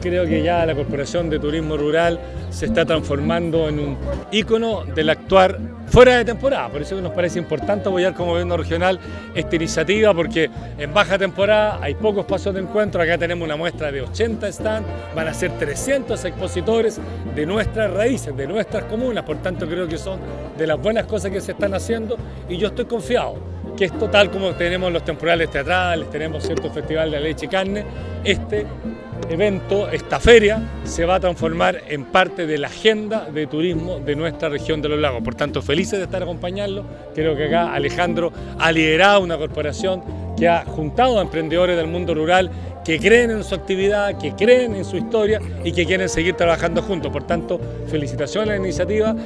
creo que ya la Corporación de Turismo Rural se está transformando en un ícono del actuar fuera de temporada. Por eso nos parece importante apoyar como gobierno regional esta iniciativa, porque en baja temporada hay pocos pasos de encuentro. Acá tenemos una muestra de 80 stands, van a ser 300 expositores de nuestras raíces, de nuestras comunas. Por tanto, creo que son de las buenas cosas que se están haciendo y yo estoy confiado que esto, tal como tenemos los temporales teatrales, tenemos cierto festival de la leche y carne, este evento, esta feria, se va a transformar en parte de la agenda de turismo de nuestra región de los lagos. Por tanto, felices de estar acompañando. Creo que acá Alejandro ha liderado una corporación que ha juntado a emprendedores del mundo rural que creen en su actividad, que creen en su historia y que quieren seguir trabajando juntos. Por tanto, felicitaciones a la iniciativa.